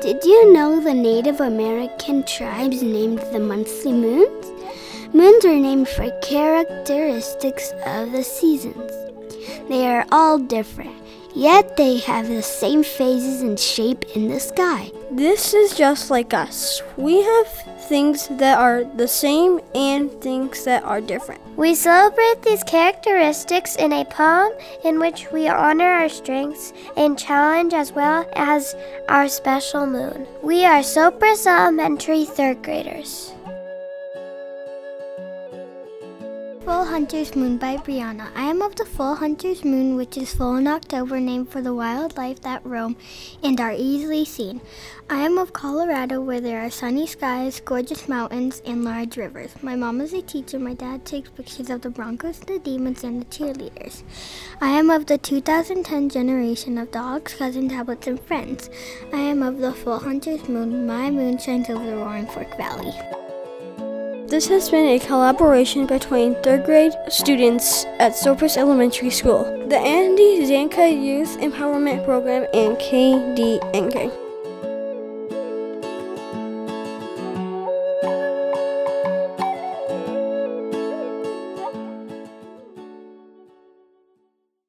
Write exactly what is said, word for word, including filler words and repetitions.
Did you know the Native American tribes named the monthly moons? Moons are named for characteristics of the seasons. They are all different, yet they have the same phases and shape in the sky. This is just like us. We have things that are the same and things that are different. We celebrate these characteristics in a poem in which we honor our strengths and challenge as well as our special moon. We are Sopris Elementary third graders. Full Hunter's Moon by Brianna. I am of the full Hunter's Moon, which is full in October, named for the wildlife that roam and are easily seen. I am of Colorado, where there are sunny skies, gorgeous mountains, and large rivers. My mom is a teacher. My dad takes pictures of the Broncos, the Demons, and the cheerleaders. I am of the two thousand ten generation of dogs, cousins, tablets, and friends. I am of the full Hunter's Moon. My moon shines over the Roaring Fork Valley. This has been a collaboration between third grade students at Sopris Elementary School, the Andy Zanka Youth Empowerment Program, and K D N K.